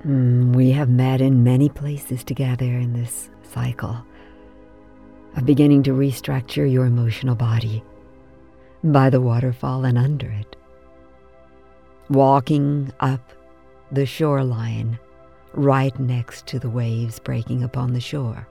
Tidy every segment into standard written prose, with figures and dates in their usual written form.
We have met in many places together in this cycle of beginning to restructure your emotional body by the waterfall and under it, walking up the shoreline right next to the waves breaking upon the shore.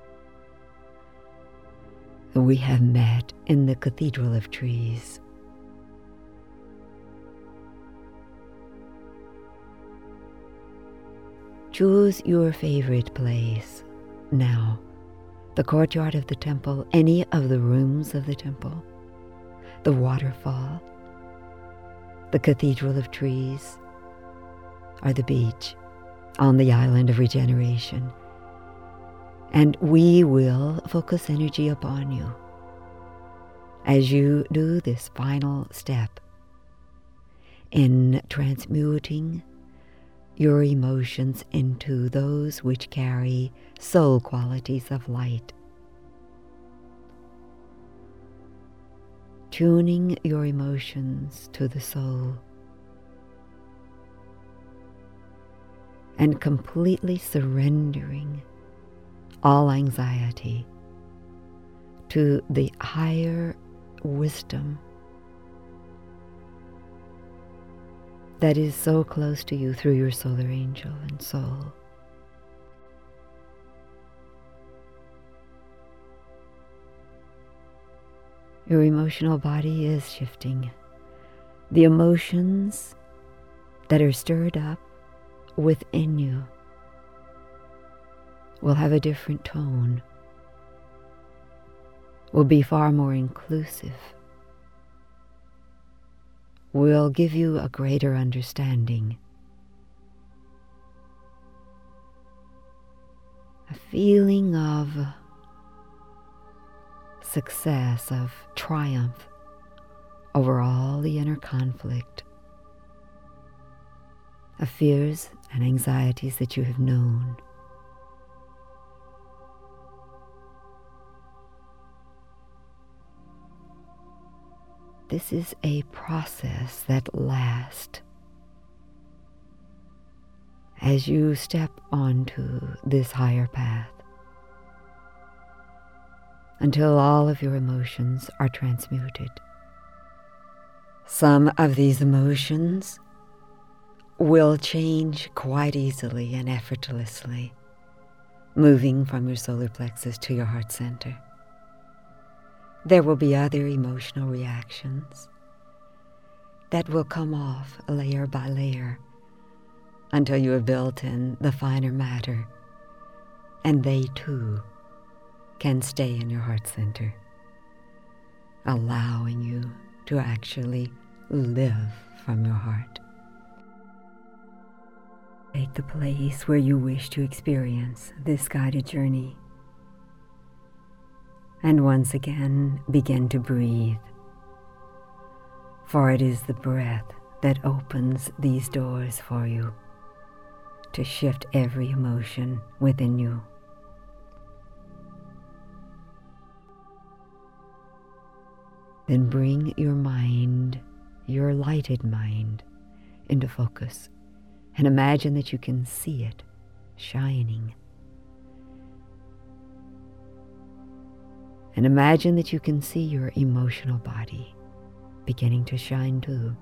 We have met in the Cathedral of Trees. Choose your favorite place now, the courtyard of the temple, any of the rooms of the temple, the waterfall, the Cathedral of Trees, or the beach on the island of regeneration. And we will focus energy upon you as you do this final step in transmuting your emotions into those which carry soul qualities of light. Tuning your emotions to the soul and completely surrendering all anxiety to the higher wisdom that is so close to you through your solar angel and soul. Your emotional body is shifting. The emotions that are stirred up within you will have a different tone, will be far more inclusive, will give you a greater understanding, a feeling of success, of triumph over all the inner conflict, of fears and anxieties that you have known. This is a process that lasts as you step onto this higher path until all of your emotions are transmuted. Some of these emotions will change quite easily and effortlessly, moving from your solar plexus to your heart center. There will be other emotional reactions that will come off layer by layer until you have built in the finer matter, and they too can stay in your heart center, allowing you to actually live from your heart. Take the place where you wish to experience this guided journey. And once again, begin to breathe, for it is the breath that opens these doors for you to shift every emotion within you. Then bring your mind, your lighted mind, into focus and imagine that you can see it shining. And imagine that you can see your emotional body beginning to shine too.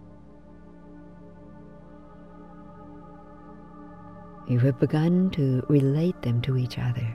You have begun to relate them to each other.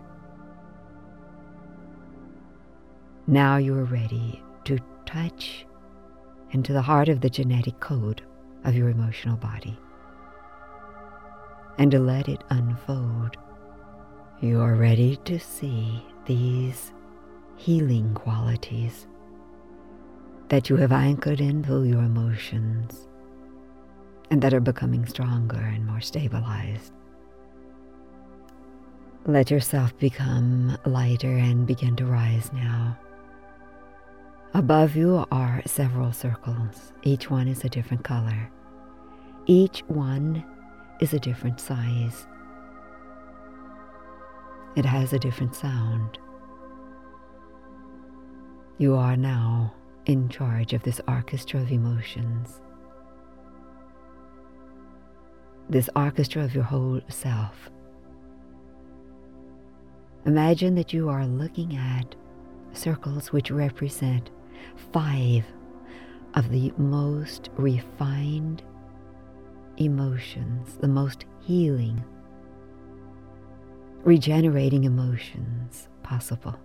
Now you are ready to touch into the heart of the genetic code of your emotional body and to let it unfold. You are ready to see these healing qualities that you have anchored into your emotions and that are becoming stronger and more stabilized. Let yourself become lighter and begin to rise now. Above you are several circles. Each one is a different color. Each one is a different size. It has a different sound. You are now in charge of this orchestra of emotions. this orchestra of your whole self. Imagine that you are looking at circles which represent 5 of the most refined emotions, the most healing, regenerating emotions possible.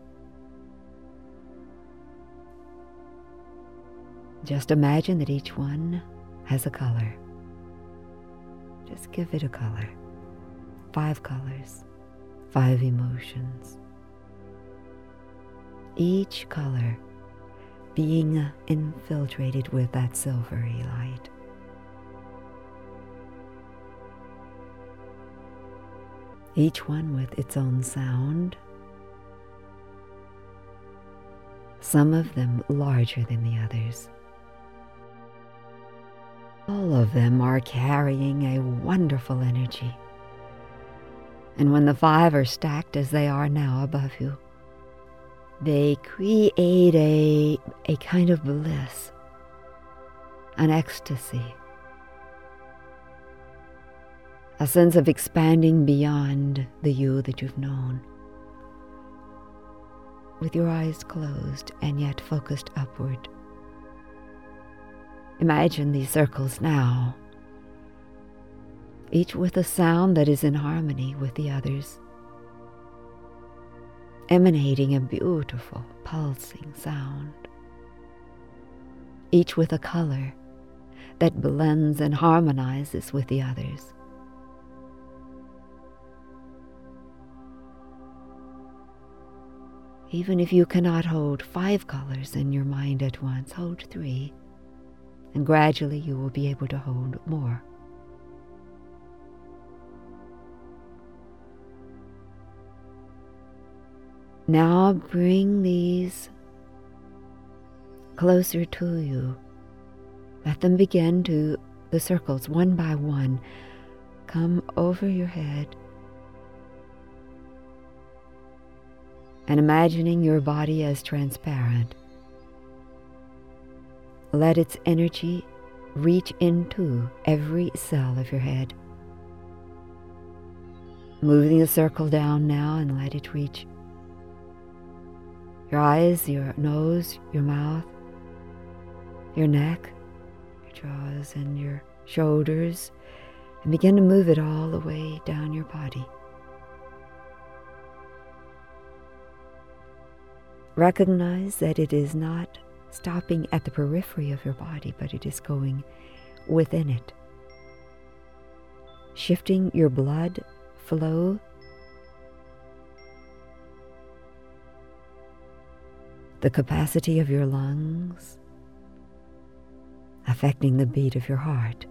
Just imagine that each one has a color. Just give it a color. 5 colors, 5 emotions. Each color being infiltrated with that silvery light. Each one with its own sound, some of them larger than the others. All of them are carrying a wonderful energy. And when the 5 are stacked as they are now above you, they create a kind of bliss, an ecstasy, a sense of expanding beyond the you that you've known. With your eyes closed and yet focused upward, imagine these circles now, each with a sound that is in harmony with the others, emanating a beautiful, pulsing sound, each with a color that blends and harmonizes with the others. Even if you cannot hold 5 colors in your mind at once, hold 3, and gradually you will be able to hold more. Now bring these closer to you. Let them begin to, the circles one by one, come over your head. And imagining your body as transparent, let its energy reach into every cell of your head. Moving the circle down now and let it reach your eyes, your nose, your mouth, your neck, your jaws, and your shoulders, and begin to move it all the way down your body. Recognize that it is not stopping at the periphery of your body, but it is going within it, shifting your blood flow, the capacity of your lungs, affecting the beat of your heart.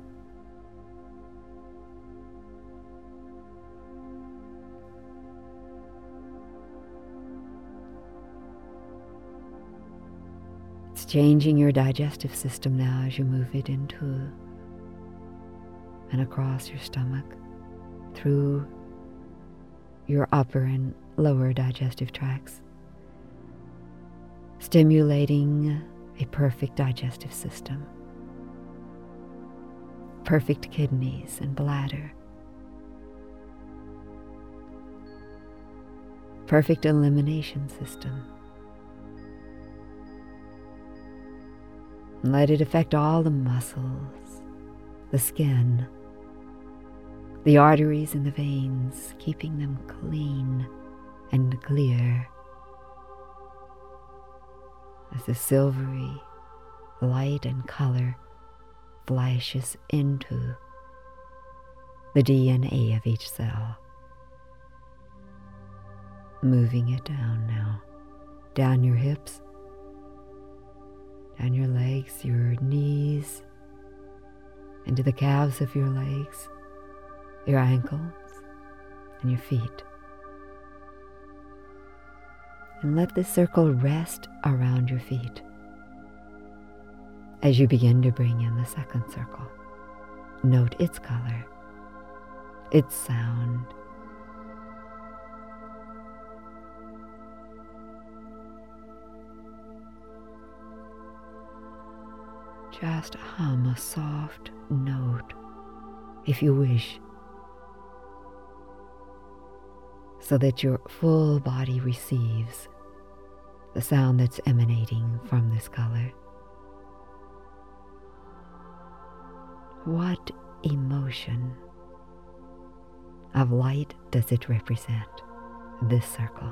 It's changing your digestive system now as you move it into and across your stomach, through your upper and lower digestive tracts, stimulating a perfect digestive system, perfect kidneys and bladder, perfect elimination system. And let it affect all the muscles, the skin, the arteries and the veins, keeping them clean and clear as the silvery light and color flashes into the DNA of each cell. Moving it down now, down your hips, down your legs, your knees, into the calves of your legs, your ankles, and your feet. And let this circle rest around your feet as you begin to bring in the second circle. Note its color, its sound. Just hum a soft note if you wish, so that your full body receives the sound that's emanating from this color. What emotion of light does it represent, this circle?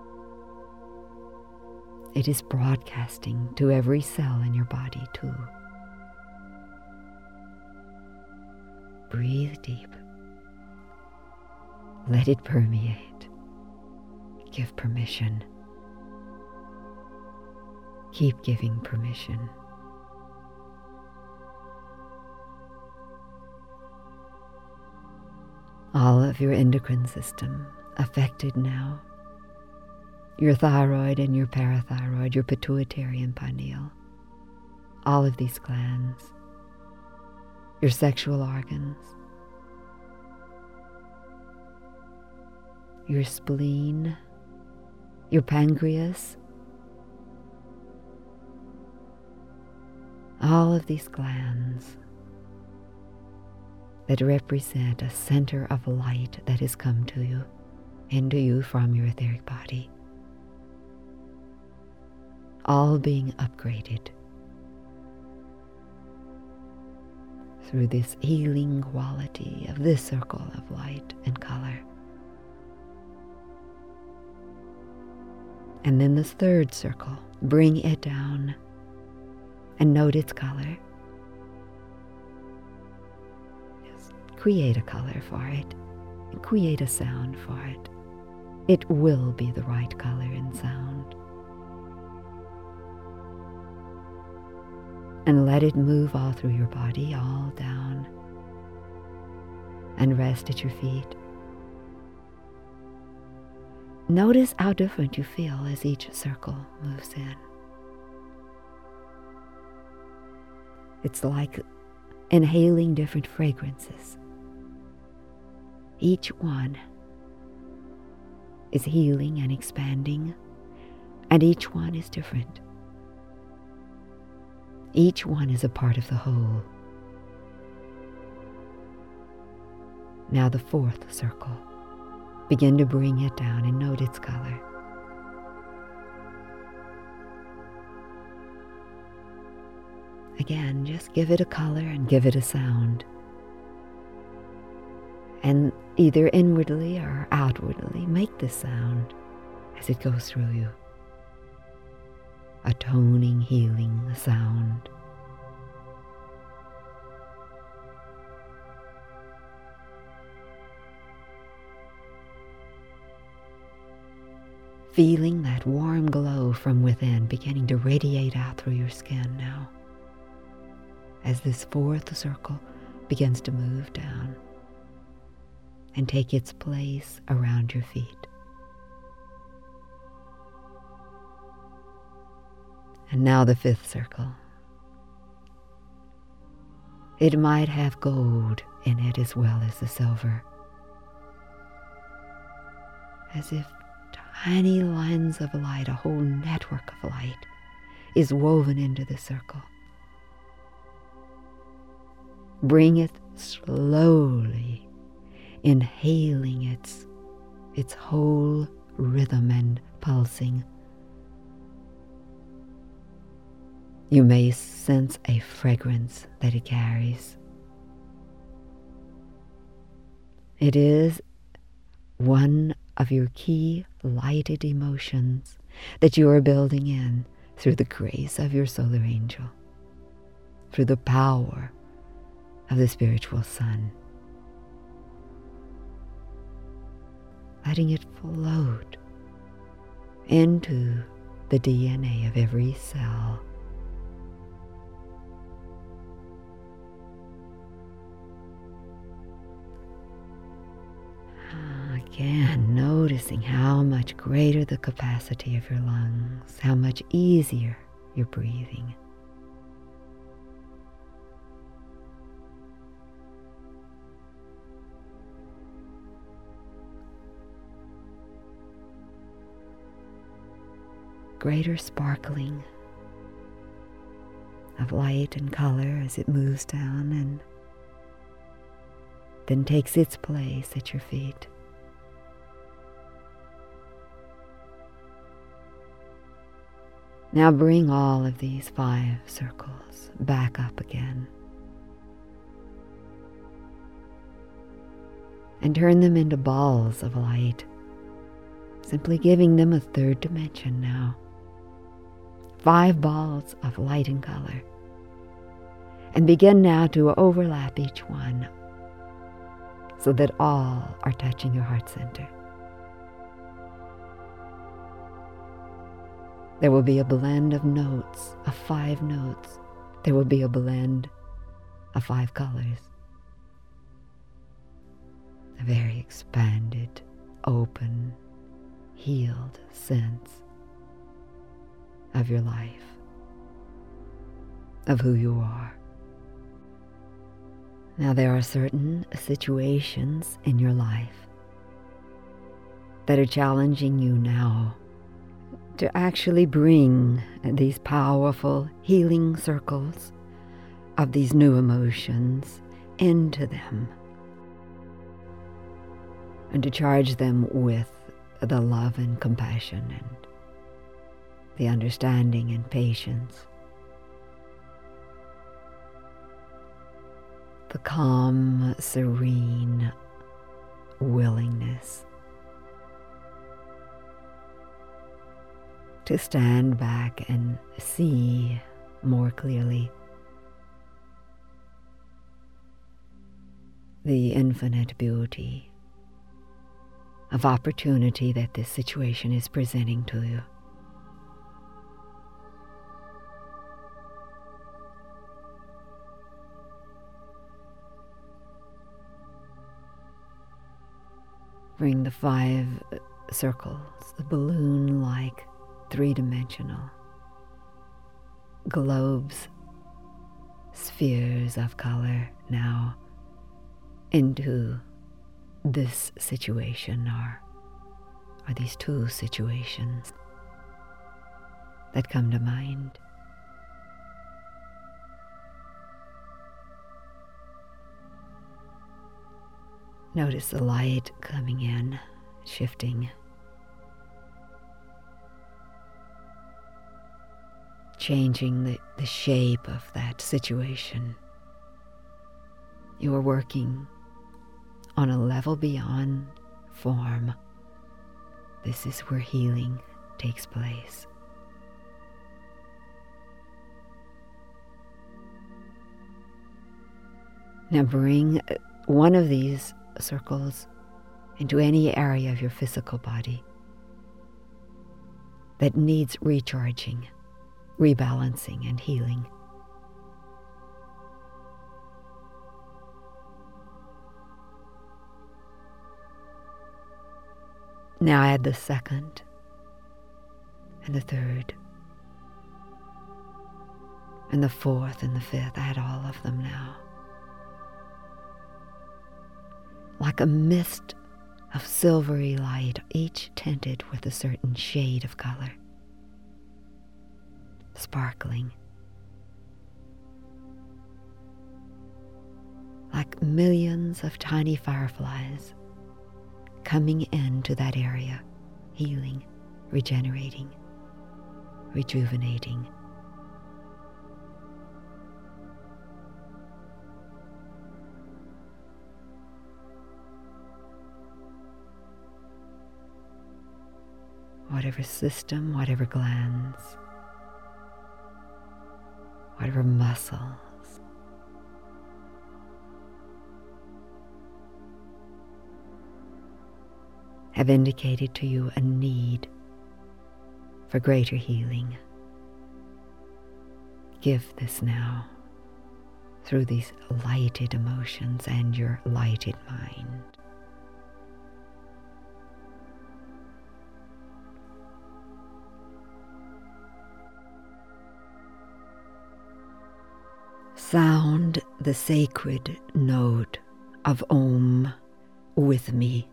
It is broadcasting to every cell in your body too. Breathe deep. Let it permeate. Give permission. Keep giving permission. All of your endocrine system affected now. Your thyroid and your parathyroid, your pituitary and pineal. All of these glands. Your sexual organs. Your spleen. Your pancreas. All of these glands that represent a center of light that has come to you, into you from your etheric body. All being upgraded through this healing quality of this circle of light and color. And then this third circle, bring it down and note its color. Just create a color for it and create a sound for it. It will be the right color and sound. And let it move all through your body, all down, and rest at your feet. Notice how different you feel as each circle moves in. It's like inhaling different fragrances. Each one is healing and expanding, and each one is different. Each one is a part of the whole. Now the fourth circle. Begin to bring it down and note its color. Again, just give it a color and give it a sound. And either inwardly or outwardly, make this sound as it goes through you. A toning, healing sound. Feeling that warm glow from within beginning to radiate out through your skin now, as this fourth circle begins to move down and take its place around your feet. And now the fifth circle. It might have gold in it as well as the silver, as if tiny lines of light, a whole network of light, is woven into the circle. Bring it slowly, inhaling its whole rhythm and pulsing. You may sense a fragrance that it carries. It is one of your key lighted emotions that you are building in through the grace of your solar angel, through the power of the spiritual sun. Letting it float into the DNA of every cell. Again, noticing how much greater the capacity of your lungs, how much easier you're breathing. Greater sparkling of light and color as it moves down, and then takes its place at your feet. Now bring all of these 5 circles back up again and turn them into balls of light, simply giving them a 3rd dimension now. 5 balls of light and color. And begin now to overlap each one so that all are touching your heart center. There will be a blend of notes, of 5 notes. There will be a blend of 5 colors. A very expanded, open, healed sense of your life, of who you are. Now there are certain situations in your life that are challenging you now to actually bring these powerful healing circles of these new emotions into them and to charge them with the love and compassion and the understanding and patience, the calm, serene willingness to stand back and see more clearly the infinite beauty of opportunity that this situation is presenting to you. Bring the 5 circles, the balloon-like 3-dimensional globes, spheres of color now into this situation or these 2 situations that come to mind. Notice the light coming in, shifting, changing the shape of that situation. You are working on a level beyond form. This is where healing takes place. Now bring one of these circles into any area of your physical body that needs recharging, rebalancing, and healing. Now add the 2nd and the 3rd and the 4th and the 5th. Add all of them now. Like a mist of silvery light, each tinted with a certain shade of color, sparkling, like millions of tiny fireflies coming into that area, healing, regenerating, rejuvenating. Whatever system, whatever glands, whatever muscles, have indicated to you a need for greater healing. Give this now through these lighted emotions and your lighted mind. Sound the sacred note of Om with me,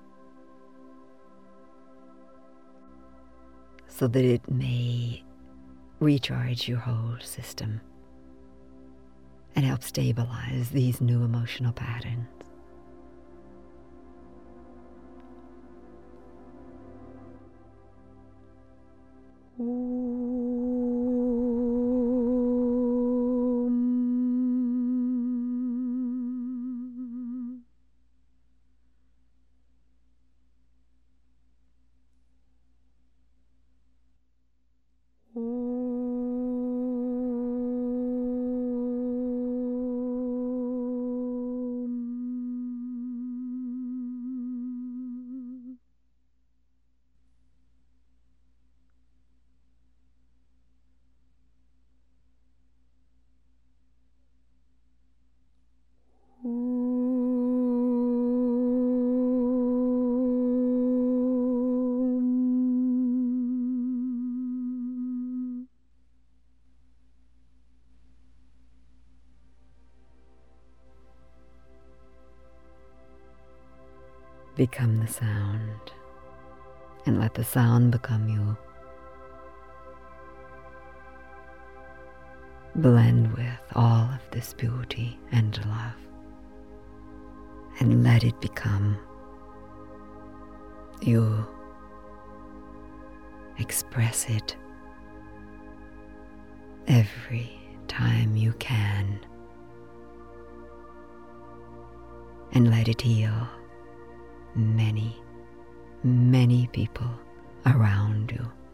so that it may recharge your whole system and help stabilize these new emotional patterns. Become the sound, and let the sound become you. Blend with all of this beauty and love, and let it become you. Express it every time you can, and let it heal many, many people around you.